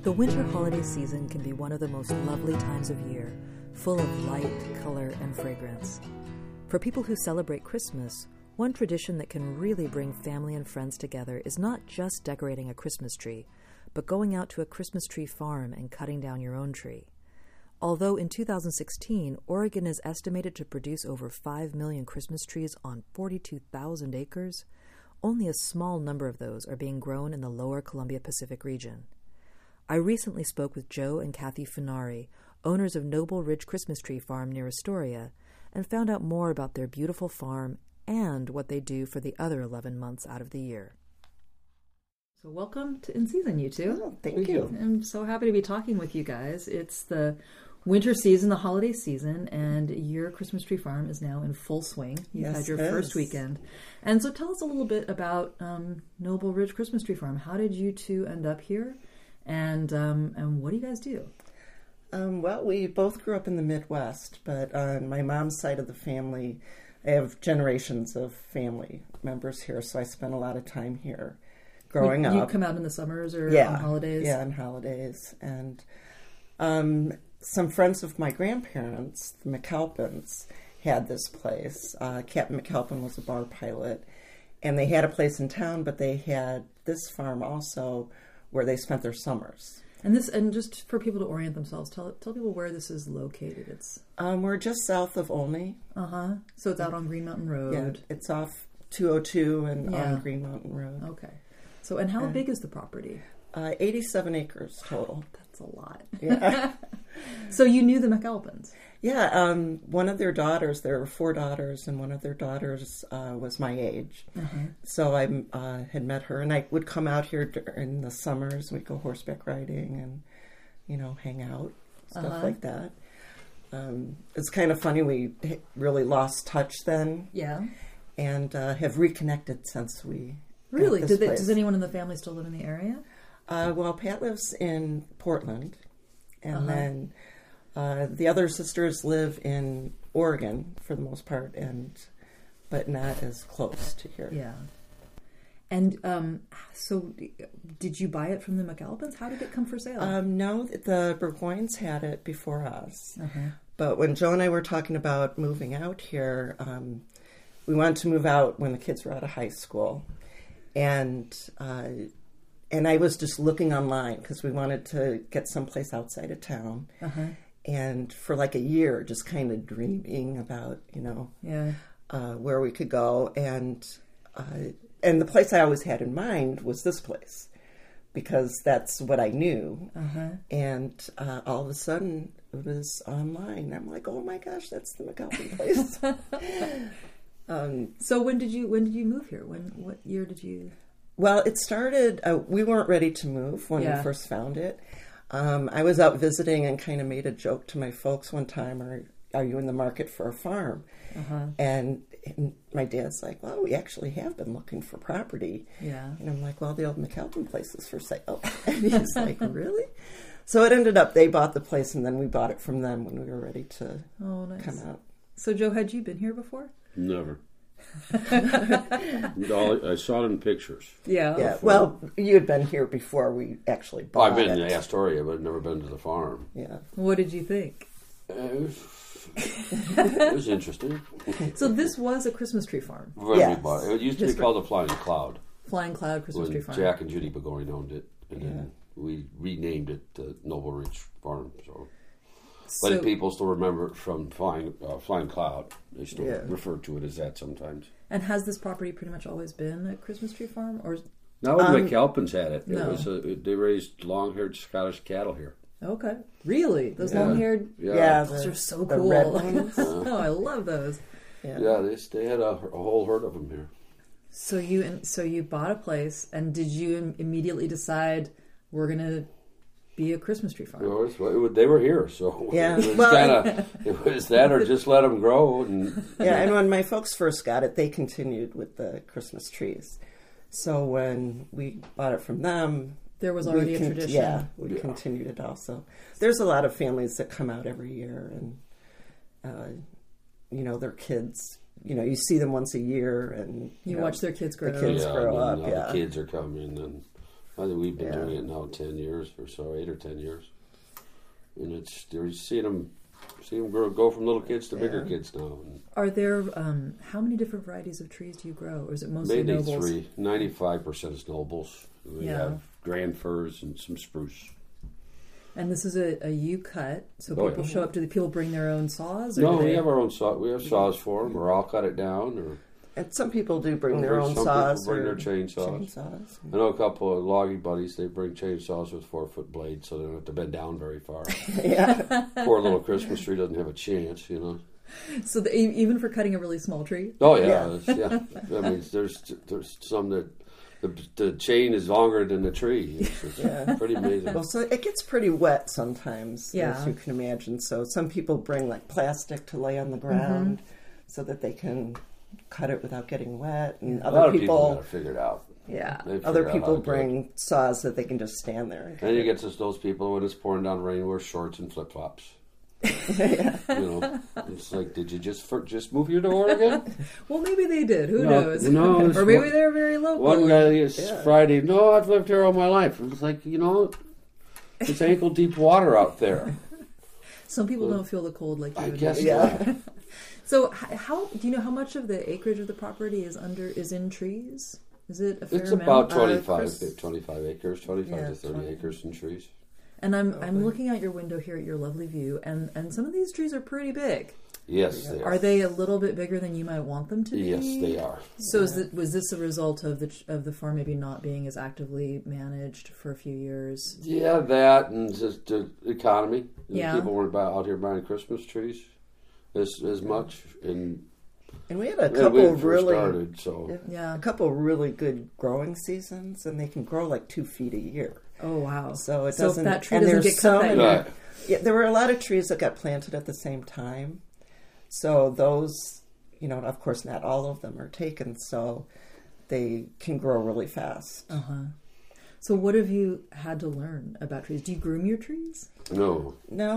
The winter holiday season can be one of the most lovely times of year, full of light, color, and fragrance. For people who celebrate Christmas, one tradition that can really bring family and friends together is not just decorating a Christmas tree, but going out to a Christmas tree farm and cutting down your own tree. Although in 2016, Oregon is estimated to produce over 5 million Christmas trees on 42,000 acres, only a small number of those are being grown in the lower Columbia Pacific region. I recently spoke with Joe and Kathy Funari, owners of Noble Ridge Christmas Tree Farm near Astoria, and found out more about their beautiful farm and what they do for the other 11 months out of the year. So welcome to In Season, you two. Oh, thank you. I'm so happy to be talking with you guys. It's the winter season, the holiday season, and your Christmas tree farm is now in full swing. You've had your first weekend. And so tell us a little bit about Noble Ridge Christmas Tree Farm. How did you two end up here? And what do you guys do? Well, we both grew up in the Midwest, but on my mom's side of the family, I have generations of family members here, so I spent a lot of time here growing up. You come out in the summers or on holidays? Yeah, on holidays. And some friends of my grandparents, the McAlpins, had this place. Captain McAlpin was a bar pilot, and they had a place in town, but they had this farm also where they spent their summers. And just for people to orient themselves, tell people where this is located. It's we're just south of Olney. So it's out on Green Mountain Road. Yeah, it's off 202 and on Green Mountain Road. Okay. So and how big is the property? 87 acres total. That's a lot. Yeah. So you knew the McAlpins? Yeah. One of their daughters, there were 4 daughters, and one of their daughters was my age. So I had met her, and I would come out here in the summers. We'd go horseback riding and, hang out, stuff like that. It's kind of funny. We really lost touch then. Yeah. And have reconnected since we Really? Does anyone in the family still live in the area? Well, Pat lives in Portland, and then the other sisters live in Oregon for the most part, but not as close to here. Yeah. And so did you buy it from the McAlpins? How did it come for sale? No, the Burgoynes had it before us. But when Joe and I were talking about moving out here, we wanted to move out when the kids were out of high school. And I was just looking online because we wanted to get someplace outside of town. And for like a year, just kind of dreaming about, where we could go. And the place I always had in mind was this place because that's what I knew. And all of a sudden, it was online. I'm like, oh my gosh, that's the McAlpin place. So when did you move here? What year did you? Well, it started. We weren't ready to move when we first found it. I was out visiting and kind of made a joke to my folks one time, "Are you in the market for a farm?" And my dad's like, "Well, we actually have been looking for property." Yeah. And I'm like, "Well, the old McAlpin place is for sale." And he's like, "Really?" So it ended up they bought the place, and then we bought it from them when we were ready to come out. So, Joe, had you been here before? Never. I saw it in pictures. Yeah. Well, you had been here before we actually bought it. I've been in Astoria, but never been to the farm. Yeah. What did you think? It was interesting. So this was a Christmas tree farm. It used to be called the Flying Cloud. Flying Cloud Christmas Tree Farm. Jack and Judy Burgoyne owned it, and then we renamed it the Noble Ridge Farm. But people still remember it from Flying Cloud. They still refer to it as that sometimes. And has this property pretty much always been a Christmas tree farm? Or not when the McAlpins had it. No. They raised long-haired Scottish cattle here. Okay. Really? Those long-haired? Yeah. Those are so the cool. red ones. Oh, I love those. Yeah, they had a whole herd of them here. So you bought a place, and did you immediately decide we're going to be a Christmas tree farm? They were here, so it was that or just let them grow. And when my folks first got it, they continued with the Christmas trees. So when we bought it from them, there was already a tradition. Yeah, we continued it also. There's a lot of families that come out every year, and their kids. You see them once a year, and you watch their kids grow. The kids grow up. The kids are coming, and I think we've been doing it now 10 years or so, 8 or 10 years. And you're seeing them go from little kids to bigger kids now. And are there, how many different varieties of trees do you grow? Or is it mostly mainly nobles? 3. 95% is nobles. We have grand firs and some spruce. And this is a U cut, so people show up. Do the people bring their own saws? Or No, we have our own saw. We have saws for them, or I'll cut it down. And some people do bring their own saws. Some people bring their chainsaws. I know a couple of logging buddies, they bring chainsaws with 4-foot blades so they don't have to bend down very far. Poor little Christmas tree doesn't have a chance, you know. So even for cutting a really small tree? Oh, yeah. I mean, there's some that the chain is longer than the tree. It's pretty amazing. Well, so it gets pretty wet sometimes, as you can imagine. So some people bring like plastic to lay on the ground so that they can cut it without getting wet. And a lot of people got to figure it out. Yeah. Other people bring saws that they can just stand there. And you get those people when it's pouring down rain wear shorts and flip flops. You know, it's like, did you just move your door again? Well, maybe they did. Who knows? No, or maybe they're very local. One guy, Friday, no, I've lived here all my life. It's like, you know, it's ankle deep water out there. Some people don't feel the cold like you. I guess. So, how do you know how much of the acreage of the property is in trees? Is it a fair amount? It's about 25 acres, 25 to 30 acres in trees. And I'm looking out your window here at your lovely view, and some of these trees are pretty big. Yes, they are. Are they a little bit bigger than you might want them to be? Yes, they are. So was this a result of the farm maybe not being as actively managed for a few years? Yeah, that and just the economy. Yeah. People weren't out here buying Christmas trees as much. And we had a couple a couple really good growing seasons, and they can grow like 2 feet a year. Oh wow! So it doesn't. If that tree doesn't get cut that year. Yeah, there were a lot of trees that got planted at the same time. So those, you know, of course, not all of them are taken. So they can grow really fast. So what have you had to learn about trees? Do you groom your trees? No,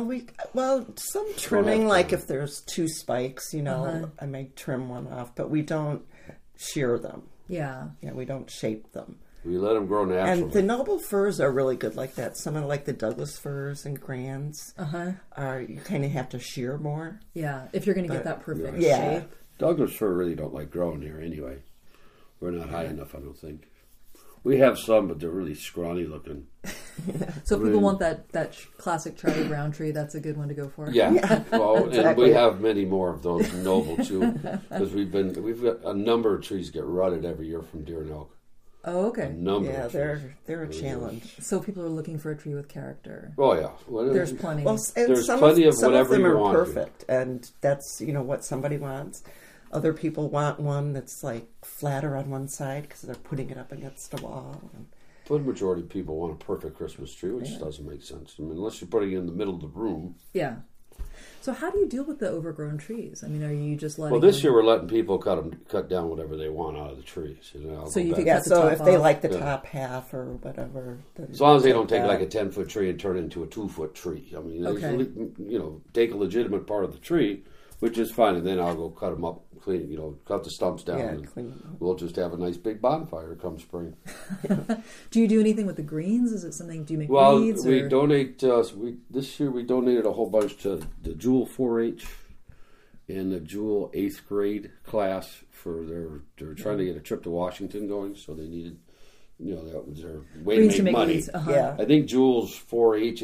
some trimming, like if there's 2 spikes, you know, I may trim one off, but we don't shear them. Yeah, we don't shape them. We let them grow naturally. And the noble firs are really good like that. Some of like the Douglas firs and grands you kind of have to shear more. Yeah, if you're going to get that perfect shape. Douglas fir really don't like growing here anyway. We're not high enough, I don't think. We have some, but they're really scrawny looking. So if people want that classic Charlie Brown tree, that's a good one to go for. Yeah. Well, exactly. And we have many more of those noble too, because we've got a number of trees get rutted every year from deer and elk. Oh, okay. A number of trees. They're a challenge. So people are looking for a tree with character. Oh yeah, there's plenty. Well, and there's plenty of some whatever of them you are want. perfect, and that's what somebody wants. Other people want one that's like flatter on one side because they're putting it up against a wall. The majority of people want a perfect Christmas tree, which doesn't make sense. I mean, unless you're putting it in the middle of the room. Yeah. So how do you deal with the overgrown trees? I mean, are you just letting? Well, this year we're letting people cut down whatever they want out of the trees. So you can cut the top if they like the top half or whatever. As long as they don't take like a 10-foot tree and turn it into a 2-foot tree. I mean, take a legitimate part of the tree, which is fine, and then I'll go cut them up, cut the stumps down, and we'll just have a nice big bonfire come spring. Do you do anything with the greens? Is it something? Do you make weeds? We donate. This year we donated a whole bunch to the Jewel 4-H and the Jewel 8th grade class for they're trying to get a trip to Washington going, so they needed. That was their way greens to make money. Weeds. Yeah. I think Jewel's 4-H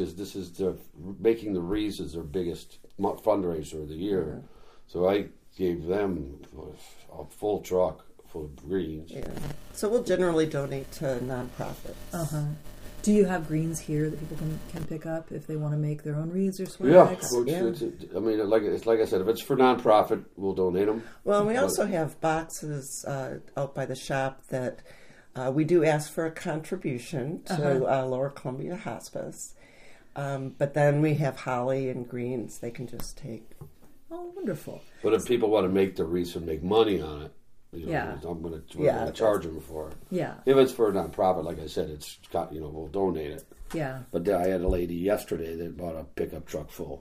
making the wreaths is their biggest fundraiser of the year. So I gave them a full truck full of greens. Yeah. So we'll generally donate to nonprofits. Do you have greens here that people can pick up if they want to make their own wreaths or swags? Yeah. I mean, like I said, if it's for nonprofit, we'll donate them. Well, we also have boxes out by the shop that we do ask for a contribution to Lower Columbia Hospice. But then we have holly and greens they can just take. Oh, wonderful. But if people want to make the wreaths and make money on it, I'm going to charge them for it. Yeah. If it's for a nonprofit, like I said, we'll donate it. Yeah. But I had a lady yesterday that bought a pickup truck full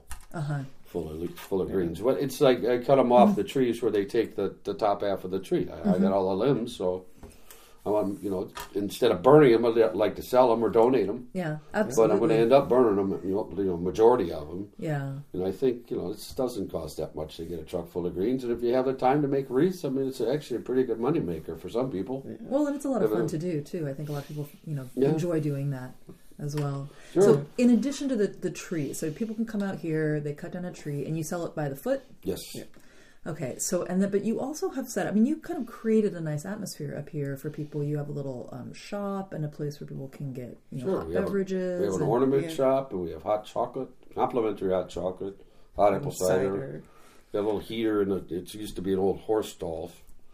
of greens. Well, it's like I cut them off the trees where they take the top half of the tree. I got all the limbs, so I want, you know, instead of burning them, I'd like to sell them or donate them. Yeah, absolutely. But I'm going to end up burning them, you know, majority of them. Yeah. And I think, you know, it doesn't cost that much to get a truck full of greens. And if you have the time to make wreaths, I mean, it's actually a pretty good money maker for some people. Well, and it's a lot of fun to do, too. I think a lot of people, you know, enjoy doing that as well. Sure. So in addition to the tree, so people can come out here, they cut down a tree, and you sell it by the foot? Yes. Yeah. Okay, so but you also have set. I mean, you kind of created a nice atmosphere up here for people. You have a little shop and a place where people can get hot beverages. We have an ornament shop, and we have hot chocolate, complimentary hot chocolate, hot apple cider. Got a little heater, and it used to be an old horse stall,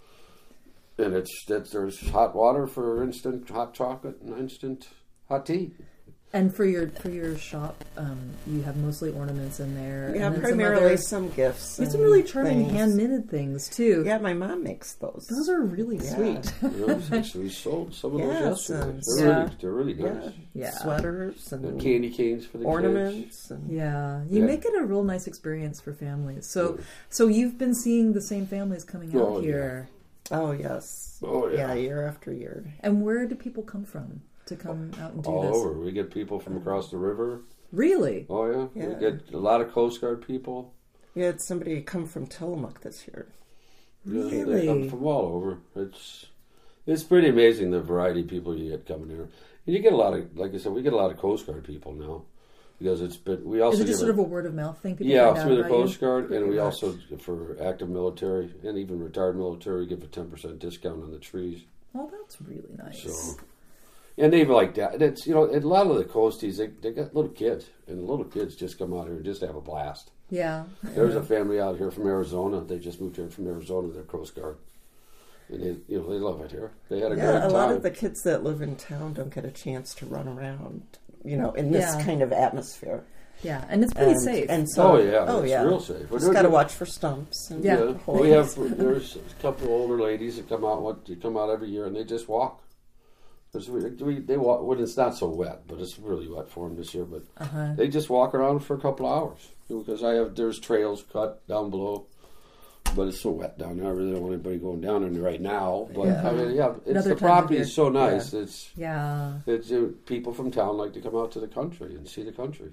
and there's hot water for instant hot chocolate and instant hot tea. And for your shop, you have mostly ornaments in there. Yeah, and primarily some gifts. There's some really charming hand-knitted things, too. Yeah, my mom makes those. Those are really sweet. We sold some of those yesterday. They're really nice. Yeah. Sweaters and candy canes for the ornaments. kids. You make it a real nice experience for families. So you've been seeing the same families coming out here. Yeah. Oh, yes. Oh, yeah. Yeah, year after year. And where do people come from to come out and do all this? All over. We get people from across the river. Really? Oh, yeah. We get a lot of Coast Guard people. We had somebody come from Tillamook this year. Yeah, they come from all over. It's pretty amazing the variety of people you get coming here. And you get a lot of, like I said, we get a lot of Coast Guard people now. Because it's been, we also is it just sort of a word of mouth thing? Through the Coast Guard, and we also, for active military and even retired military, we give a 10% discount on the trees. Oh, that's really nice. So, and they like that. It's, you know, a lot of the coasties, they got little kids, and the little kids just come out here and just have a blast. Yeah. There's a family out here from Arizona. They just moved here from Arizona. They're Coast Guard, and they love it here. They had a great time. A lot of the kids that live in town don't get a chance to run around, in this kind of atmosphere. Yeah, and it's pretty safe. And so, it's real safe. Just got to watch for stumps. And we have. There's a couple of older ladies that come out every year, and they just walk. They walk when it's not so wet, but it's really wet for them this year. But they just walk around for a couple of hours because there's trails cut down below, but it's so wet down there. I really don't want anybody going down in there right now. But I mean, the property is so nice. Yeah. It's people from town like to come out to the country and see the country.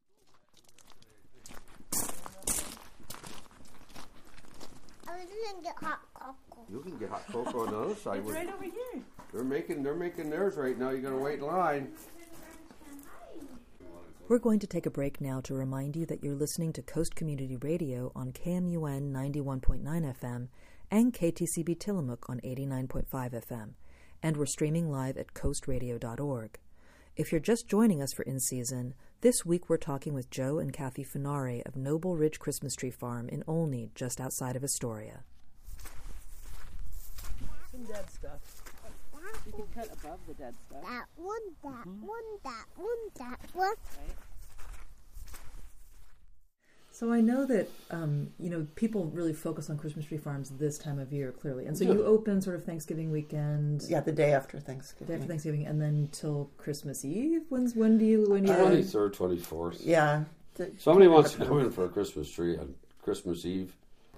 You can get hot cocoa on the other side. It's right over here. They're making theirs right now. You got to wait in line. We're going to take a break now to remind you that you're listening to Coast Community Radio on KMUN 91.9 FM and KTCB Tillamook on 89.5 FM, and we're streaming live at coastradio.org. If you're just joining us for In Season, this week we're talking with Joe and Kathy Finare of Noble Ridge Christmas Tree Farm in Olney, just outside of Astoria. Some dead stuff. You can cut above the dead stuff. That one. Right. So I know that people really focus on Christmas tree farms this time of year, clearly, and so you open sort of Thanksgiving weekend. Yeah, the day after Thanksgiving. And then till Christmas Eve. When do you? 23rd, 24th. Yeah. Somebody wants to come in for a Christmas tree on Christmas Eve.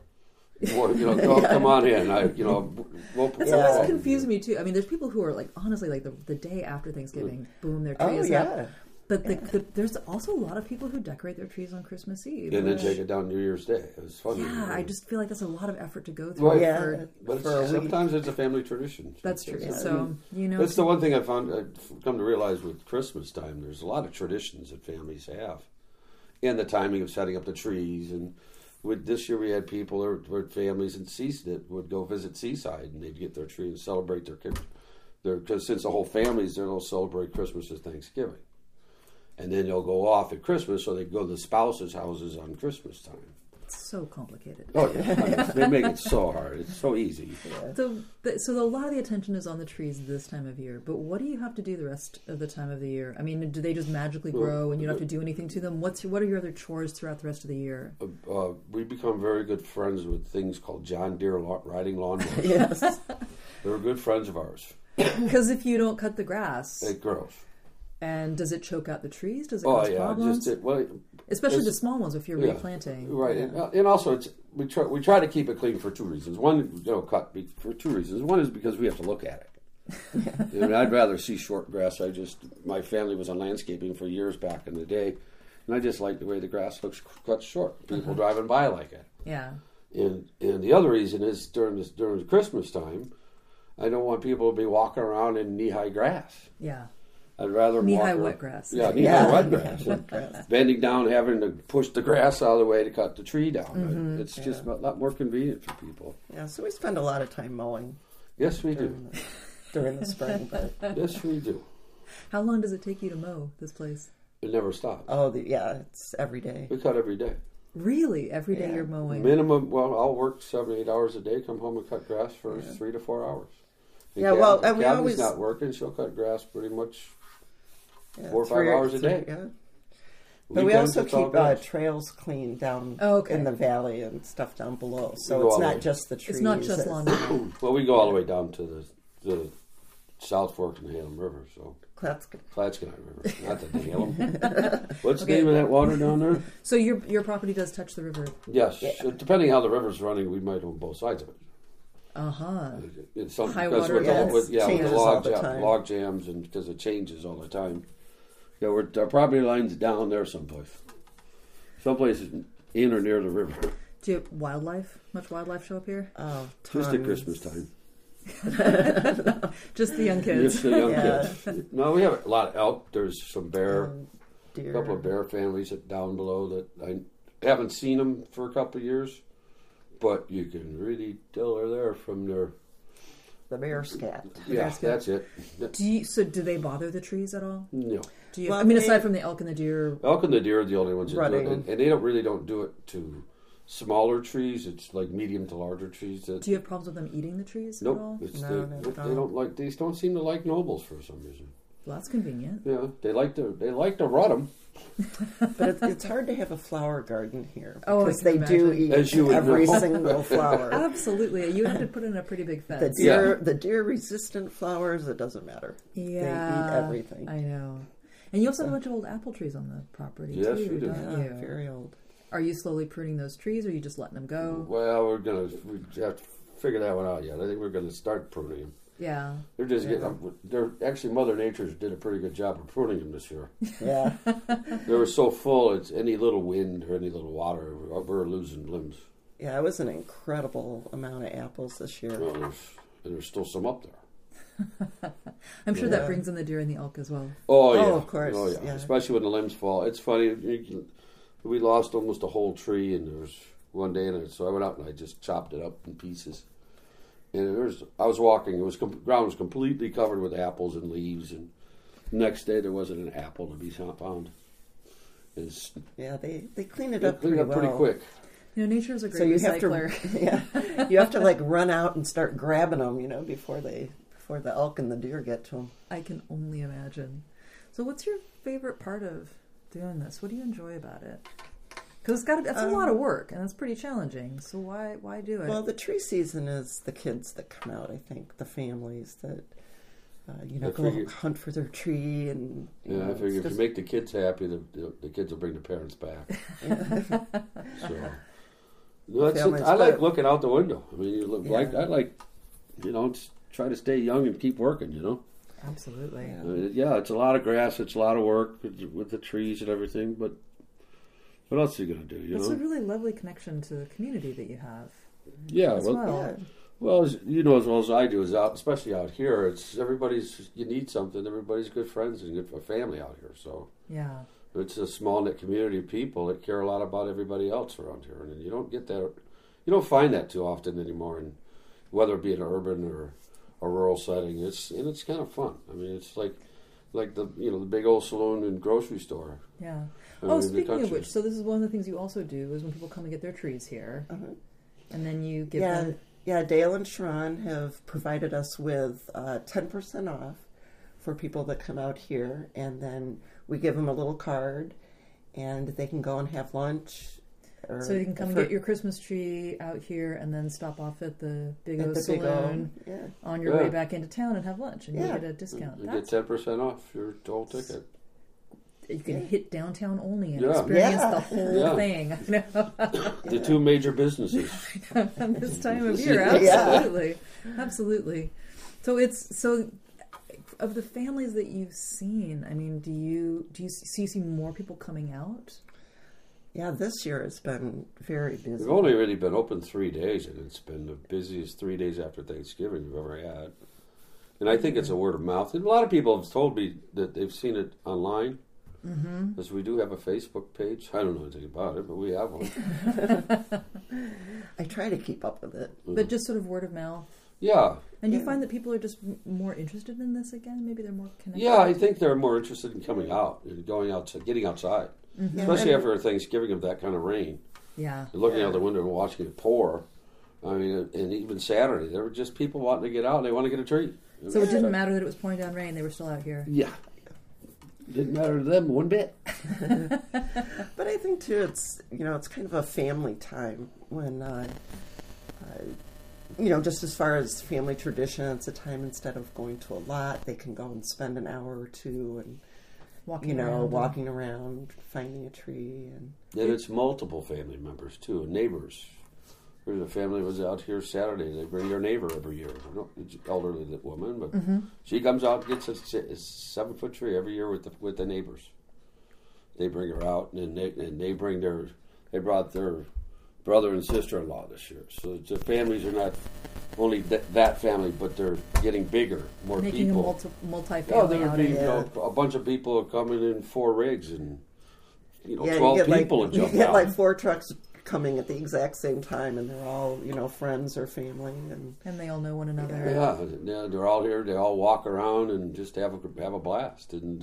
Come on in. That's always confused me too. I mean, there's people who are honestly, the day after Thanksgiving, boom, their tree is up. But there's also a lot of people who decorate their trees on Christmas Eve. And then take it down New Year's Day. It was fun. Yeah, I just feel like that's a lot of effort to go through. Right. But sometimes it's a family tradition. That's true. So, That's the one thing I've come to realize with Christmas time. There's a lot of traditions that families have. And the timing of setting up the trees. And this year we had people or families in that would go visit Seaside, and they'd get their tree and celebrate their kids. Because since the whole family's there, they'll celebrate Christmas and Thanksgiving. And then they'll go off at Christmas, so they go to the spouses' houses on Christmas time. It's so complicated. Oh, yeah. They make it so hard. It's so easy. Yeah. So a lot of the attention is on the trees this time of year. But what do you have to do the rest of the time of the year? I mean, do they just magically grow and you don't have to do anything to them? What are your other chores throughout the rest of the year? We become very good friends with things called John Deere riding lawnmowers. Yes. They're good friends of ours. Because if you don't cut the grass... It grows. And does it choke out the trees? Does it cause problems? Especially the small ones if you're replanting. Right, and also we try to keep it clean for two reasons. One, cut for two reasons. One is because we have to look at it. And I'd rather see short grass. My family was on landscaping for years back in the day, and I just like the way the grass looks cut short. People driving by like it. Yeah. And the other reason is during the Christmas time, I don't want people to be walking around in knee-high grass. Yeah. I'd rather knee-high wet grass. Yeah, knee-high wet grass. Bending down, having to push the grass out of the way to cut the tree down. It's just a lot more convenient for people. Yeah, so we spend a lot of time mowing. Yes, we do. During the spring. But. Yes, we do. How long does it take you to mow this place? It never stops. Oh, it's every day. We cut every day. Really? Every day you're mowing? Minimum, I'll work 7 to 8 hours a day, come home and cut grass for 3 to 4 hours. And and we Kathy's always... not working, she'll cut grass pretty much 4 or 5 hours a day. Yeah. But we also keep trails clean down in the valley and stuff down below. So it's not just the trees. It's not just lawn mowing. Well, we go all the way down to the South Fork and the Halem River, so... Clatskanie River, not the Halem. What's the name of that water down there? So your property does touch the river? Yes. Yeah. Depending how the river's running, we might own both sides of it. It's high water, with the log jams, and because it changes all the time. Yeah, our property line's down there someplace in or near the river. Do you have wildlife? Much wildlife show up here? Oh, tons. Just at Christmas time. Just the young kids. Just the young kids. No, we have a lot of elk. There's some bear, a couple of bear families down below that I haven't seen them for a couple of years, but you can really tell they're there from their... The bear scat. Yeah, that's it. Do they bother the trees at all? No. Aside from the elk and the deer? Elk and the deer are the only ones that do it, and they don't do it to smaller trees. It's like medium to larger trees. Do you have problems with them eating the trees at all? Nope. They don't seem to like nobles for some reason. Well, that's convenient. Yeah, they like to rut them. But it's hard to have a flower garden here because they do eat every single flower. Absolutely, you have to put in a pretty big fence. The deer-resistant flowers, it doesn't matter. Yeah, they eat everything. I know. And you also have a bunch of old apple trees on the property too, we do. don't you? Very old. Are you slowly pruning those trees, or are you just letting them go? Well, we have to figure that one out yet. I think we're going to start pruning them. Yeah. They're just actually, Mother Nature did a pretty good job of pruning them this year. Yeah. They were so full, it's any little wind or any little water, we're losing limbs. Yeah, it was an incredible amount of apples this year. Well, there's still some up there. I'm sure that brings in the deer and the elk as well. Oh, yeah. Oh, of course. Oh, yeah. Especially when the limbs fall. It's funny. We lost almost a whole tree, and there was one day, so I went out and I just chopped it up in pieces. And I was walking. Ground was completely covered with apples and leaves, and the next day there wasn't an apple to be found. They clean it up. Pretty quick. Nature is a great recycler. You have to run out and start grabbing them, before the elk and the deer get to them. I can only imagine. So, what's your favorite part of doing this? What do you enjoy about it? Because it's a lot of work, and it's pretty challenging. So why do it? Well, the tree season is the kids that come out, I think, the families that, go hunt for their tree. And I figure if you make the kids happy, the kids will bring the parents back. I like looking out the window. I mean, I like, try to stay young and keep working, Absolutely. It's a lot of grass, it's a lot of work with the trees and everything, but what else are you going to do, It's a really lovely connection to the community that you have. Yeah, well, as you know as well as I do, especially out here, you need something, everybody's good friends and good family out here, so. Yeah. It's a small-knit community of people that care a lot about everybody else around here, and you don't get that, you don't find that too often anymore, and whether it be an urban or a rural setting, it's kind of fun. I mean, it's like the the big old saloon and grocery store. Yeah. Speaking of which, so this is one of the things you also do is when people come and get their trees here, and then you give them. Yeah, Dale and Sharon have provided us with 10% off for people that come out here, and then we give them a little card, and they can go and have lunch. So you can come and get your Christmas tree out here and then stop off at the Big O Saloon on your way back into town and have lunch, and you get a discount. You get 10% off your total ticket. You can hit downtown only and experience the whole thing. The two major businesses. This time of year, absolutely. Absolutely. So of the families that you've seen, I mean, do you see more people coming out? Yeah, this year it's been very busy. We've only really been open 3 days, and it's been the busiest 3 days after Thanksgiving we've ever had. And I think it's a word of mouth. And a lot of people have told me that they've seen it online. Because we do have a Facebook page. I don't know anything about it, but we have one. I try to keep up with it. But just sort of word of mouth? Yeah. And you find that people are just more interested in this again? Maybe they're more connected? Yeah, I think they're more interested in coming out and going outside, getting outside. Especially after Thanksgiving of that kind of rain. Yeah. Looking out the window and watching it pour. I mean, and even Saturday, there were just people wanting to get out and they want to get a tree. So it didn't matter that it was pouring down rain, they were still out here? Yeah. Didn't matter to them one bit. But I think too, it's kind of a family time when, just as far as family tradition, it's a time instead of going to a lot, they can go and spend an hour or two and walking around, finding a tree, and it's multiple family members too, and neighbors. There's a family that was out here Saturday. They bring their neighbor every year. It's an elderly woman, but she comes out and gets a 7-foot tree every year with the neighbors. They bring her out, and they brought their brother and sister-in-law this year. So the families are not only that family, but they're getting bigger, more making people. Making a multi-family outing. A bunch of people are coming in 4 rigs, and 12 people and jump out. You get like 4 trucks coming at the exact same time, and they're all friends or family, and they all know one another. Yeah, they're all here. They all walk around and just have a blast, and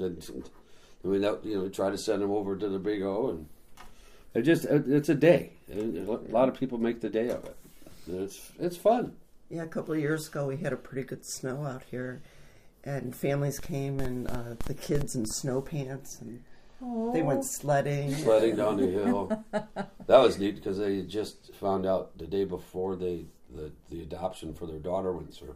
try to send them over to the Big O, and it's a day. A lot of people make the day of it. It's fun. Yeah, a couple of years ago we had a pretty good snow out here, and families came and the kids in snow pants and. Aww. They went sledding down the hill. That was neat because they just found out the day before the adoption for their daughter went through.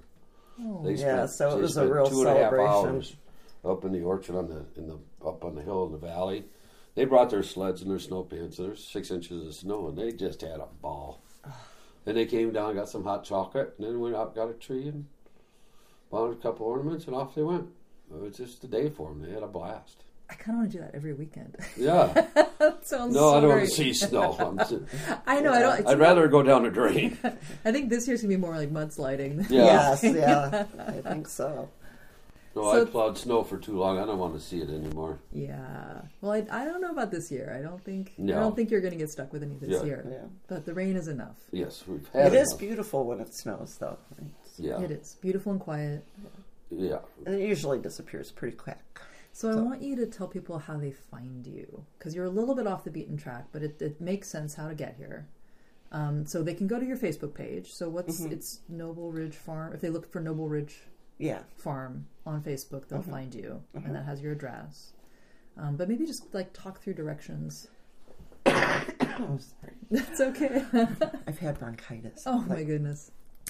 So it was a real 2.5 hours up in the orchard up on the hill in the valley. They brought their sleds and their snow pants. And there's 6 inches of snow, and they just had a ball. And they came down, got some hot chocolate, and then went out, got a tree, and bought a couple ornaments, and off they went. It was just a day for them. They had a blast. I kind of want to do that every weekend. Yeah. That sounds no, so I don't great. want to see snow. I know. I don't. I'd rather go down a drain. I think this year's gonna be more like mudsliding. Yeah. Yes, yeah, I think so. No, I plowed snow for too long. I don't want to see it anymore. Yeah. Well, I don't know about this year. I don't think you're going to get stuck with any this year. Yeah. But the rain is enough. Yes, we've had it. It is beautiful when it snows, though. Right? Yeah. It is beautiful and quiet. Yeah. And it usually disappears pretty quick. So I want you to tell people how they find you, because you're a little bit off the beaten track, but it makes sense how to get here. So they can go to your Facebook page. So it's Noble Ridge Farm. If they look for Noble Ridge Farm on Facebook, they'll find you, and that has your address. But maybe just talk through directions. Oh, sorry. That's okay. I've had bronchitis. Oh my goodness.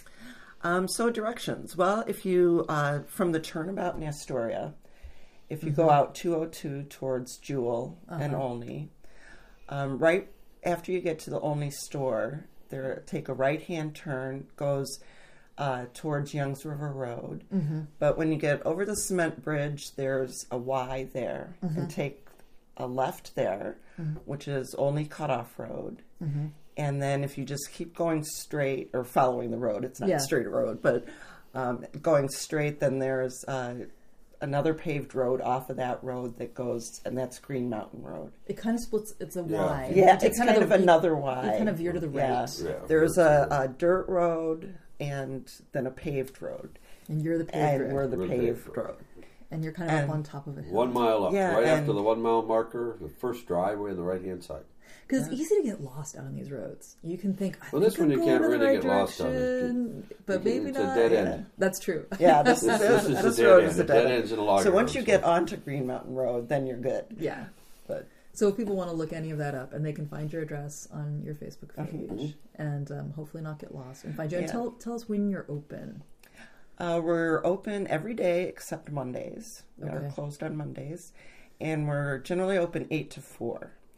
So directions. Well, if you from the turnabout in Astoria, if you go out 202 towards Jewel and Olney, right after you get to the Olney store, take a right-hand turn, goes towards Youngs River Road. But when you get over the cement bridge, there's a Y there, and take a left there, which is Olney Cutoff Road. And then if you just keep going straight, or following the road, it's not a straight road, but going straight, then there's another paved road off of that road that goes, and that's Green Mountain Road. It kind of splits, it's a Y. Yeah, it's kind of another Y. You kind of veer to the right. Yeah. There's a dirt road and then a paved road. And you're the paved road. And we're the paved road. And you're kind of up on top of it. 1 mile up, right after the 1 mile marker, the first driveway on the right-hand side. Because it's easy to get lost out on these roads. You can think, this one you can't really get lost on it. But maybe it's not. It's a dead end. That's true. Yeah, this road is a dead end. Ends in a log so once you get onto Green Mountain Road, then you're good. Yeah. But so if people want to look any of that up, and they can find your address on your Facebook page, and hopefully not get lost and find you. And tell us when you're open. We're open every day except Mondays. We are closed on Mondays. And we're generally open 8 to 4.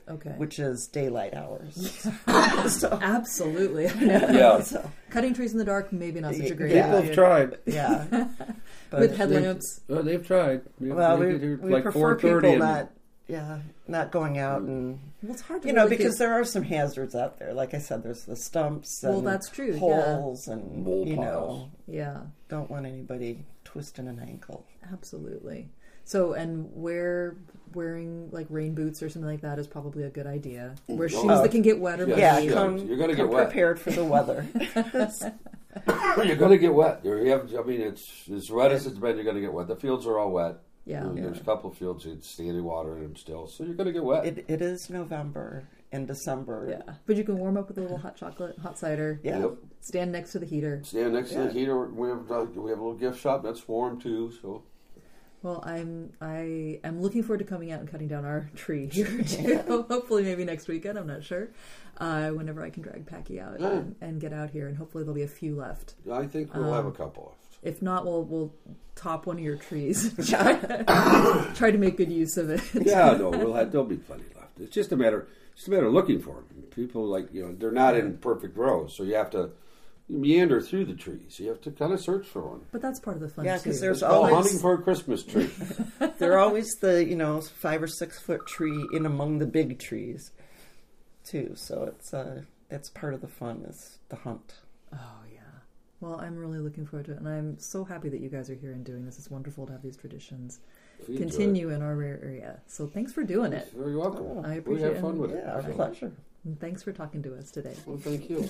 Okay. Which is daylight hours. So. Absolutely. Yeah. So. Cutting trees in the dark, maybe not such a great idea. People have tried. Yeah. With headlamps. They've tried. We like prefer people not going out and... Well, it's hard to because there are some hazards out there. Like I said, there's the stumps and that's true. holes and, piles. Don't want anybody twisting an ankle. Absolutely. So, and wearing like rain boots or something like that is probably a good idea. Wear shoes that can get wet or muddy. Yeah, you're going to get wet. Prepared for the weather. You're going to get wet. It's as wet as it's been, you're going to get wet. The fields are all wet. Yeah. There's a couple of fields with standing water in them still, so you're going to get wet. It is November and December. Yeah. But you can warm up with a little hot chocolate, hot cider. Yeah. Yep. Stand next to the heater. Stand next to the heater. We have a little gift shop that's warm too, so... Well, I am looking forward to coming out and cutting down our tree here too. Hopefully, maybe next weekend. I'm not sure. Whenever I can drag Packy out and get out here, and hopefully there'll be a few left. I think we'll have a couple left. If not, we'll top one of your trees. Try to make good use of it. Yeah, no, there'll be plenty left. It's just a matter of looking for them. People they're not in perfect rows, so you have to meander through the trees. You have to kind of search for one. But that's part of the fun. Yeah, because there's always hunting for a Christmas tree. There are always the 5 or 6 foot tree in among the big trees, too. So that's part of the fun is the hunt. Oh yeah. Well, I'm really looking forward to it, and I'm so happy that you guys are here and doing this. It's wonderful to have these traditions continue in our area. So thanks for doing it. You're welcome. I appreciate it. We have fun with it. Yeah, our pleasure. And thanks for talking to us today. Well, thank you.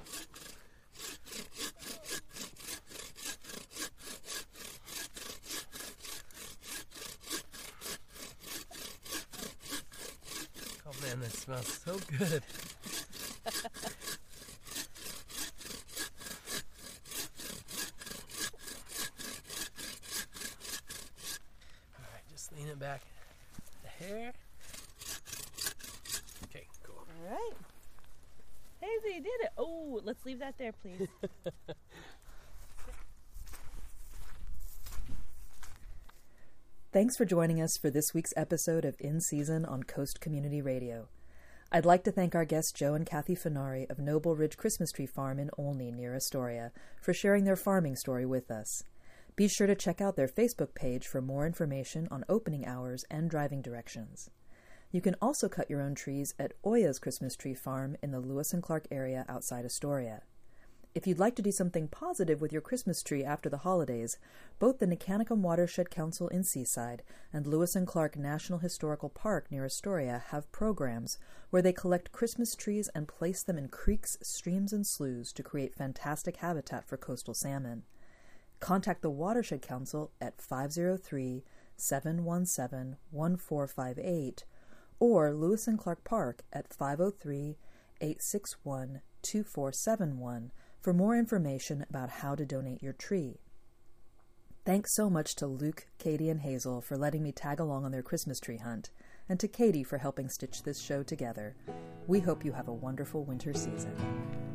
Oh man, that smells so good. Alright, just lean it back a hair. Okay, cool. Alright. Hazy, you did it. Oh, let's leave that there, please. Thanks for joining us for this week's episode of In Season on Coast Community Radio. I'd like to thank our guests Joe and Kathy Finari of Noble Ridge Christmas Tree Farm in Olney near Astoria for sharing their farming story with us. Be sure to check out their Facebook page for more information on opening hours and driving directions. You can also cut your own trees at Oya's Christmas Tree Farm in the Lewis and Clark area outside Astoria. If you'd like to do something positive with your Christmas tree after the holidays, both the Nicanicum Watershed Council in Seaside and Lewis and Clark National Historical Park near Astoria have programs where they collect Christmas trees and place them in creeks, streams, and sloughs to create fantastic habitat for coastal salmon. Contact the Watershed Council at 503-717-1458 or Lewis and Clark Park at 503-861-2471 for more information about how to donate your tree. Thanks so much to Luke, Katie, and Hazel for letting me tag along on their Christmas tree hunt, and to Katie for helping stitch this show together. We hope you have a wonderful winter season.